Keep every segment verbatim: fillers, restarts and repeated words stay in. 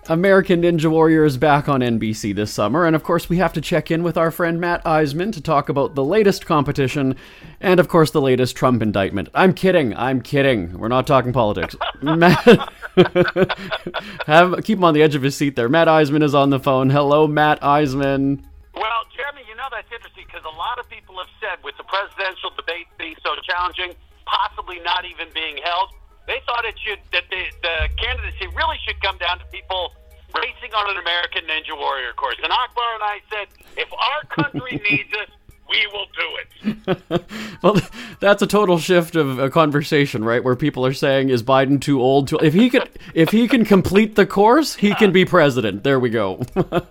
American Ninja Warrior is back on N B C this summer, and of course we have to check in with our friend Matt Eisman to talk about the latest competition and of course the latest Trump indictment. I'm kidding, I'm kidding. We're not talking politics. Matt, have, keep him on the edge of his seat there. Matt Eisman is on the phone. Hello, Matt Eisman. Well, Jeremy, you know that's interesting because a lot of people have said with the presidential debate being so challenging, possibly not even being held, they thought it should that the, the candidacy really should come down to people racing on an American Ninja Warrior course. And Akbar and I said, if our country needs us, we will do it. Well, that's a total shift of a conversation, right? Where people are saying, is Biden too old to... If he could, if he can complete the course, he can be president. There we go.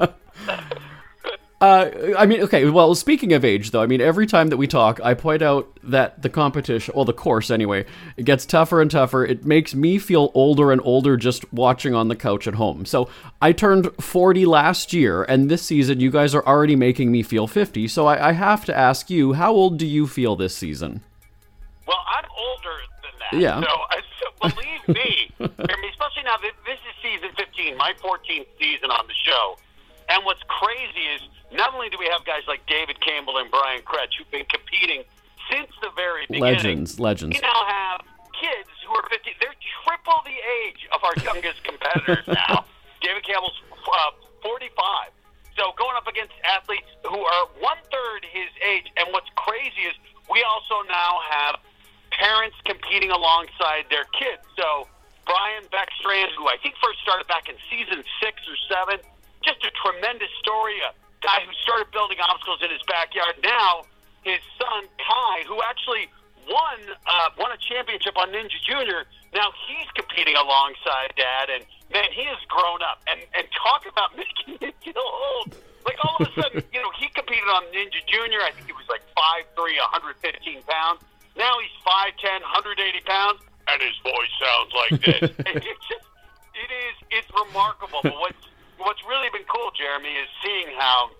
Uh, I mean, okay, well, speaking of age, though, I mean, every time that we talk, I point out that the competition, well, the course anyway, it gets tougher and tougher. It makes me feel older and older just watching on the couch at home. So I turned forty last year, and this season you guys are already making me feel fifty. So I, I have to ask you, how old do you feel this season? Well, I'm older than that. Yeah. So, uh, so believe me, I mean, especially now, that this is season fifteen, my fourteenth season on the show. And what's crazy is, not only do we have guys like David Campbell and Brian Kretsch who've been competing since the very beginning. Legends, legends. We now have kids who are fifty. They're triple the age of our youngest competitors now. David Campbell's uh, forty-five. So going up against athletes who are one-third his age. And what's crazy is we also now have parents competing alongside their kids. So Brian Beckstrand, who I think first started back in season six or seven, just a tremendous story, a guy who started building obstacles in his backyard. Now, his son, Kai, who actually won uh, won a championship on Ninja Junior, now he's competing alongside Dad, and, man, he has grown up. And, and talk about making him feel old. Like, all of a sudden, you know, he competed on Ninja Junior. I think he was like five three, one hundred fifteen pounds. Now he's five ten, one hundred eighty pounds, and his voice sounds like this. It's just, it is, it's remarkable. But what's What's really been cool, Jeremy, is seeing how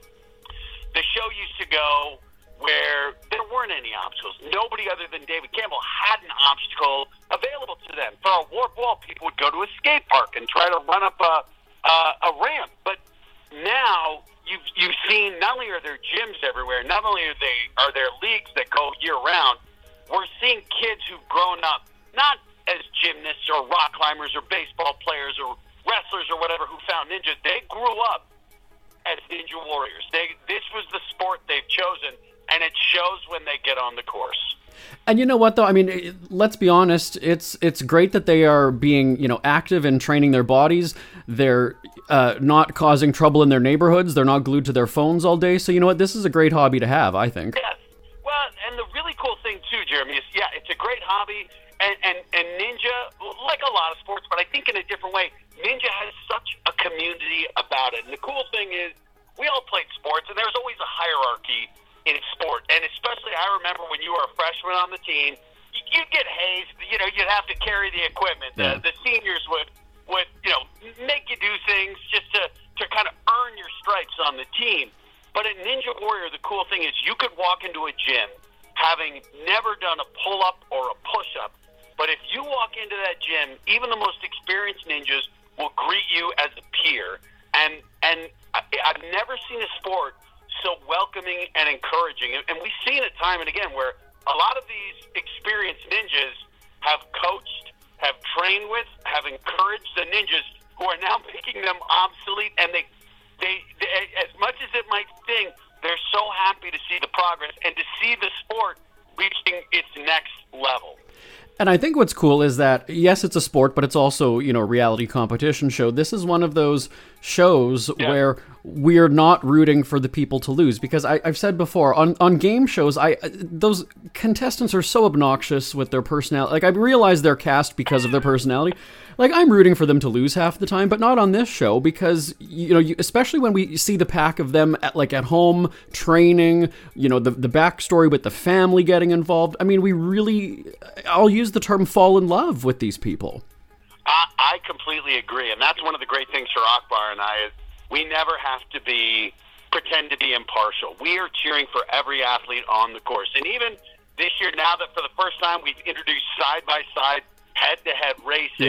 the show used to go where there weren't any obstacles. Nobody other than David Campbell had an obstacle available to them. For a warp wall, people would go to a skate park and try to run up a a, a ramp. But now you've you've seen not only are there gyms everywhere, not only are they are there leagues that go year round. We're seeing kids who've grown up not as gymnasts or rock climbers or baseball players or wrestlers or whatever who found ninja. They grew up as Ninja Warriors. They this was the sport they've chosen, and it shows when they get on the course. And you know what, though? I mean, let's be honest. It's it's great that they are being, you know, active and training their bodies. They're uh, not causing trouble in their neighborhoods. They're not glued to their phones all day. So you know what? This is a great hobby to have, I think. Yes. Well, and the really cool thing too, Jeremy, is yeah, it's a great hobby. And, and, and Ninja, like a lot of sports, but I think in a different way, Ninja has such a community about it. And the cool thing is, we all played sports, and there's always a hierarchy in sport. And especially, I remember when you were a freshman on the team, you'd get hazed. You know, you'd have to carry the equipment. Yeah. The, the seniors would, would, you know, make you do things just to, to kind of earn your stripes on the team. But at Ninja Warrior, the cool thing is you could walk into a gym having never done a pull-up or a push-up. But if you walk into that gym, even the most experienced ninjas will greet you as a peer. And and I, I've never seen a sport so welcoming and encouraging. And, and we've seen it time and again where a lot of these experienced ninjas have coached, have trained with, have encouraged the ninjas who are now making them obsolete. And they, they, they as much as it might sting, they're so happy to see the progress and to see the sport reaching its next level. And I think what's cool is that, yes, it's a sport, but it's also, you know, a reality competition show. This is one of those shows yeah. where we're not rooting for the people to lose. Because I, I've said before, on, on game shows, I those contestants are so obnoxious with their personality. Like, I realize they're cast because of their personality. Like, I'm rooting for them to lose half the time, but not on this show because, you know, you, especially when we see the pack of them at, like, at home, training, you know, the, the backstory with the family getting involved. I mean, we really, I'll use the term fall in love with these people. I, I completely agree, and that's one of the great things for Akbar and I is we never have to be, pretend to be impartial. We are cheering for every athlete on the course. And even this year, now that for the first time we've introduced side-by-side, head-to-head racing, yeah.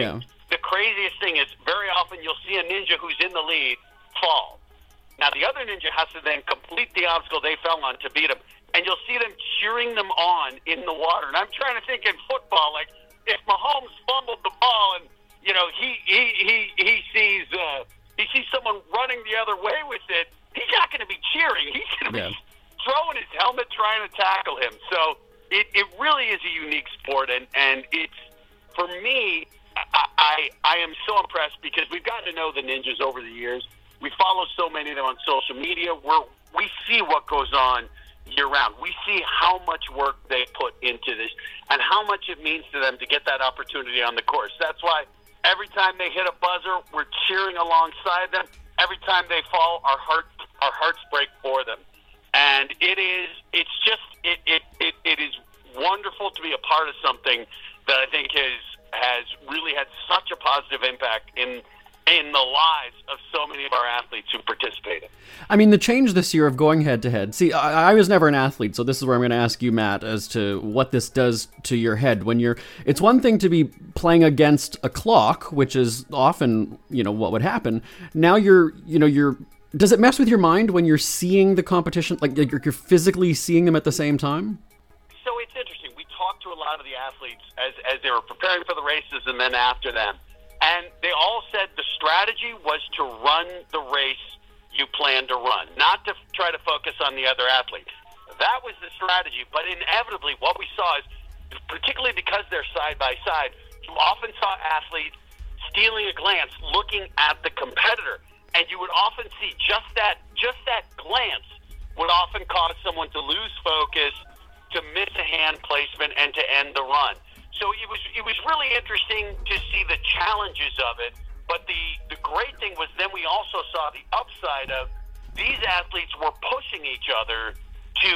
the craziest thing is very often you'll see a ninja who's in the lead fall. Now, the other ninja has to then complete the obstacle they fell on to beat him, and you'll see them cheering them on in the water. And I'm trying to think in football, like, if Mahomes fumbled the ball and, you know, he he he, he sees uh, he sees someone running the other way with it, he's not going to be cheering. He's going to Yeah. be throwing his helmet trying to tackle him. So it, it really is a unique sport, and, and it's, for me, I, I I am so impressed because we've gotten to know the ninjas over the years. We follow so many of them on social media. We're, we see what goes on year-round. We see how much work they put into this and how much it means to them to get that opportunity on the course. That's why every time they hit a buzzer, we're cheering alongside them. Every time they fall, our heart our hearts break for them. And it is it's just it it, it, it is wonderful to be a part of something that I think has has really had such a positive impact in in the lives of so many of our athletes who participated. I mean, the change this year of going head-to-head. See, I, I was never an athlete, so this is where I'm going to ask you, Matt, as to what this does to your head. When you're, it's one thing to be playing against a clock, which is often, you know, what would happen. Now you're, you know, you're, does it mess with your mind when you're seeing the competition, like you're, you're physically seeing them at the same time? So it's interesting. We talked to a lot of the athletes as, as they were preparing for the races and then after them. And they all said the strategy was to run the race you plan to run, not to try to focus on the other athlete. That was the strategy. But inevitably, what we saw is, particularly because they're side by side, you often saw athletes stealing a glance, looking at the competitor. And you would often see just that, just that glance would often cause someone to lose focus, to miss a hand placement, and to end the run. So it was it was really interesting to see the challenges of it, but the, the great thing was then we also saw the upside of these athletes were pushing each other to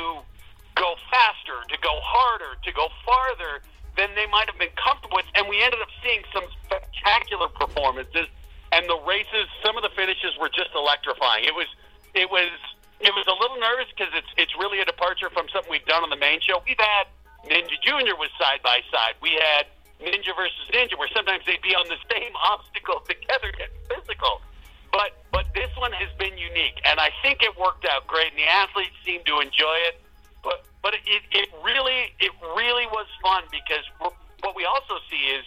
go faster, to go harder, to go farther than they might have been comfortable with, and we ended up seeing some spectacular performances, and the races, some of the finishes were just electrifying. It was it was it was a little nervous because it's it's really a departure from something we've done on the main show. We've had Ninja Junior was side by side. We had Ninja versus Ninja, where sometimes they'd be on the same obstacle together, get physical. But but this one has been unique, and I think it worked out great, and the athletes seemed to enjoy it. But but it, it really it really was fun because what we also see is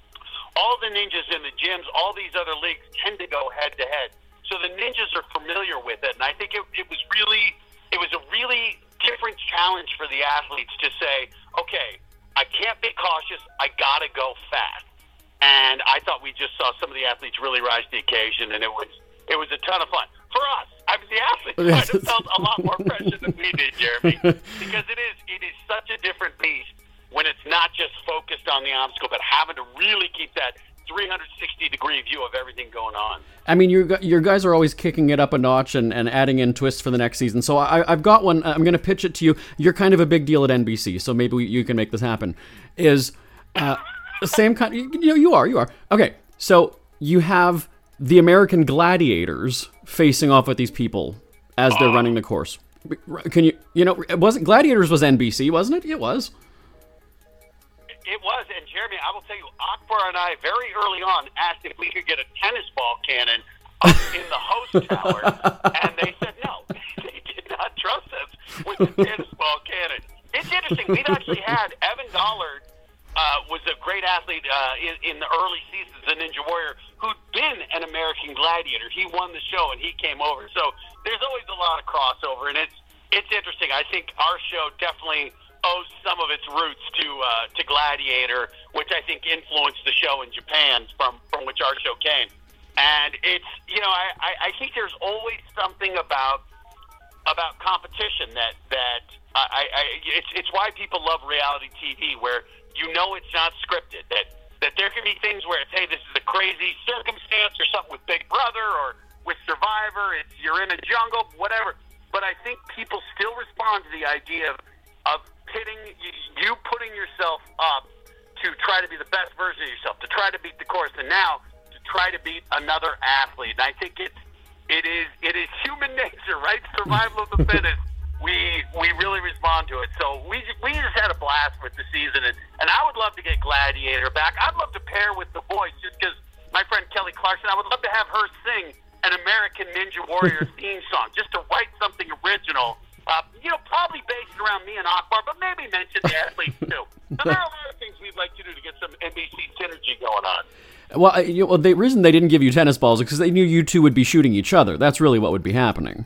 all the ninjas in the gyms, all these other leagues tend to go head to head. So the ninjas are familiar with it, and I think it, it was really it was a really different challenge for the athletes to say, okay, I can't be cautious, I gotta go fast. And I thought we just saw some of the athletes really rise to the occasion, and it was it was a ton of fun. For us, I mean, the athletes might have felt a lot more pressure than we did, Jeremy, because it is it is such a different beast when it's not just focused on the obstacle, but having to really keep that three hundred sixty degree view of everything going on. I mean, your your guys are always kicking it up a notch and, and adding in twists for the next season. So I, I've got one. I'm going to pitch it to you. You're kind of a big deal at N B C, so maybe we, you can make this happen. Is uh, the same kind? You know, you are. You are. Okay, so you have the American Gladiators facing off with these people as they're running the course. Can you? You know, it wasn't Gladiators was N B C, wasn't it? It was. It was, and Jeremy, I will tell you, Akbar and I very early on asked if we could get a tennis ball cannon up in the host tower, and they said no. They did not trust us with the tennis ball cannon. It's interesting. We've actually had Evan Dollard uh, was a great athlete uh, in, in the early seasons, a Ninja Warrior, who'd been an American Gladiator. He won the show, and he came over. So there's always a lot of crossover, and it's it's interesting. I think our show definitely owes some of its roots to uh, to Gladiator, which I think influenced the show in Japan, from, from which our show came. And it's, you know, I, I, I think there's always something about about competition that that I, I it's it's why people love reality T V, where you know it's not scripted. That that there can be things where it's, hey, this is a crazy circumstance or something with Big Brother or with Survivor. It's you're in a jungle, whatever. But I think people still respond to the idea of of pitting you putting yourself up to try to be the best version of yourself, to try to beat the course, and now to try to beat another athlete. And I think it's it is it is human nature, right? Survival of the fittest. We we really respond to it. So we we just had a blast with the season, and, and I would love to get Gladiator back. I'd love to pair with the boys just because my friend Kelly Clarkson. I would love to have her sing an American Ninja Warrior theme song, just to write something original. Uh, you know, probably based around me and Akbar, but maybe mention the athletes too. So there are a lot of things we'd like to do to get some N B C synergy going on. Well, I- you know, well, the reason they didn't give you tennis balls is because they knew you two would be shooting each other. That's really what would be happening.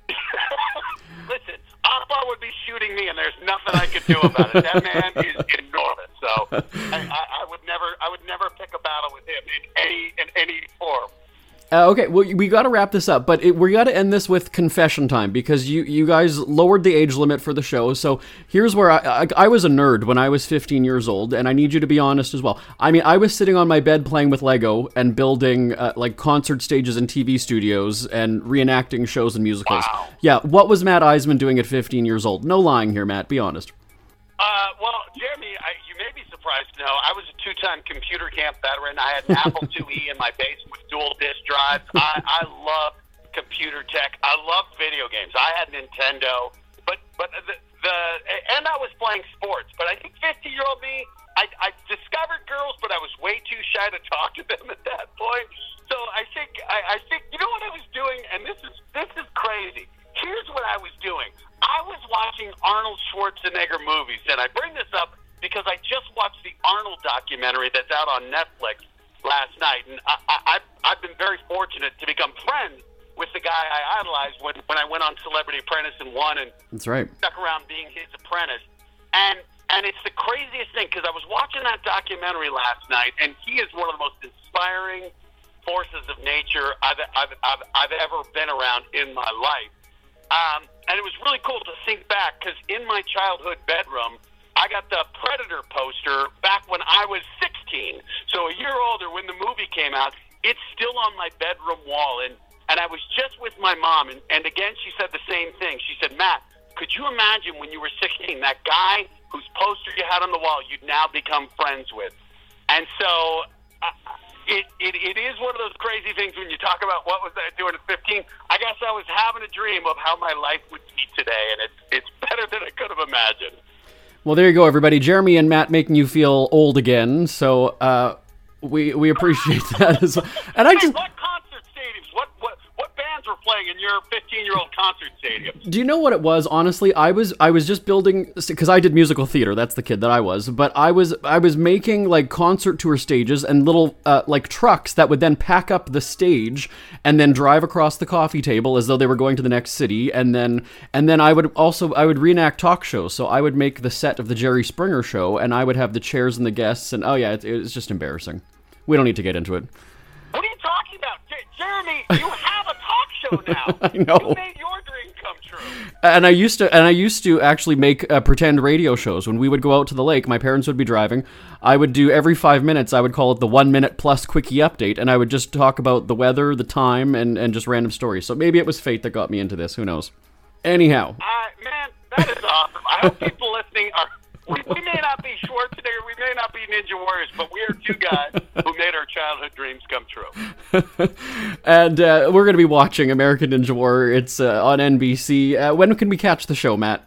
Listen, Akbar would be shooting me, and there's nothing I could do about it. That man is enormous, so I, I, I would never, I would never pick a battle with him in any, in any form. Uh, okay, well, we got to wrap this up, but it, we got to end this with confession time because you, you guys lowered the age limit for the show. So here's where I, I I was a nerd when I was fifteen years old, and I need you to be honest as well. I mean, I was sitting on my bed playing with Lego and building uh, like concert stages and T V studios and reenacting shows and musicals. Wow. Yeah, what was Matt Eisman doing at fifteen years old? No lying here, Matt. Be honest. Uh, well, Jeremy, I, you may be surprised to know I was a two-time computer camp veteran. I had an Apple two E in my basement with dual disk drives. I, I love computer tech. I love video games. I had Nintendo, but but the, the and I was playing sports. But I think fifty-year-old me, I, I discovered girls, but I was way too shy to talk to them at that point. So I think I, I think you know what I was doing, and this is this is crazy. Here's what I was doing. I was watching Arnold Schwarzenegger movies, and I bring this up because I just watched the Arnold documentary that's out on Netflix last night, and I, I, I've, I've been very fortunate to become friends with the guy I idolized when, when I went on Celebrity Apprentice and won, and That's right. stuck around being his apprentice. And and it's the craziest thing, because I was watching that documentary last night, and he is one of the most inspiring forces of nature I've, I've, I've, I've ever been around in my life. Um, and it was really cool to think back, because in my childhood bedroom, I got the Predator poster back when I was sixteen. So a year older, when the movie came out, it's still on my bedroom wall. And, and I was just with my mom, and, and again, she said the same thing. She said, Matt, could you imagine when you were sixteen, that guy whose poster you had on the wall, you'd now become friends with? And so uh, it, it it is one of those crazy things when you talk about what was I doing at fifteen. I guess I was having a dream of how my life would be today, and it's it's better than I could have imagined. Well, there you go, everybody. Jeremy and Matt making you feel old again. So uh, we we appreciate that as well. And I Hey, just what concert stadiums? What what what bands were playing in your fifteen-year-old concert stadium? do you know what it was? Honestly, I was I was just building because I did musical theater. That's the kid that I was. But I was I was making like concert tour stages and little uh, like trucks that would then pack up the stage and then drive across the coffee table as though they were going to the next city. And then and then I would also I would reenact talk shows. So I would make the set of the Jerry Springer Show, and I would have the chairs and the guests. And oh yeah, it, it's just embarrassing. We don't need to get into it. What are you talking about? J- Jeremy, you have a talk show now. I know. You made your dream come true. And I used to, and I used to actually make uh, pretend radio shows. When we would go out to the lake, my parents would be driving. I would do every five minutes. I would call it the one minute plus quickie update, and I would just talk about the weather, the time, and and just random stories. So maybe it was fate that got me into this. Who knows? Anyhow, Uh, man, that is awesome. I hope people listening are. We, we may not be Schwarzenegger, we may not be Ninja Warriors, but we are two guys who made our childhood dreams come true. and uh, we're gonna be watching American Ninja Warrior. It's uh, on N B C. Uh, when can we catch the show, Matt?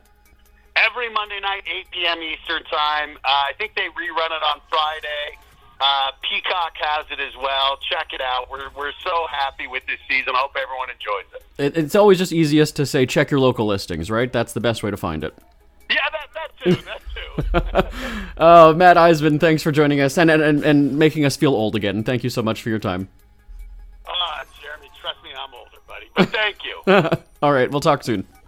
Every Monday night, eight p.m. Eastern Time. Uh, I think they rerun it on Friday. Uh, Peacock has it as well. Check it out. We're we're so happy with this season. I hope everyone enjoys it. It, it's always just easiest to say check your local listings, right? That's the best way to find it. Yeah, that, that too. That too. Oh, Matt Eisman, thanks for joining us and, and, and making us feel old again. Thank you so much for your time. Uh, Jeremy, trust me, I'm older, buddy. But thank you. All right, we'll talk soon.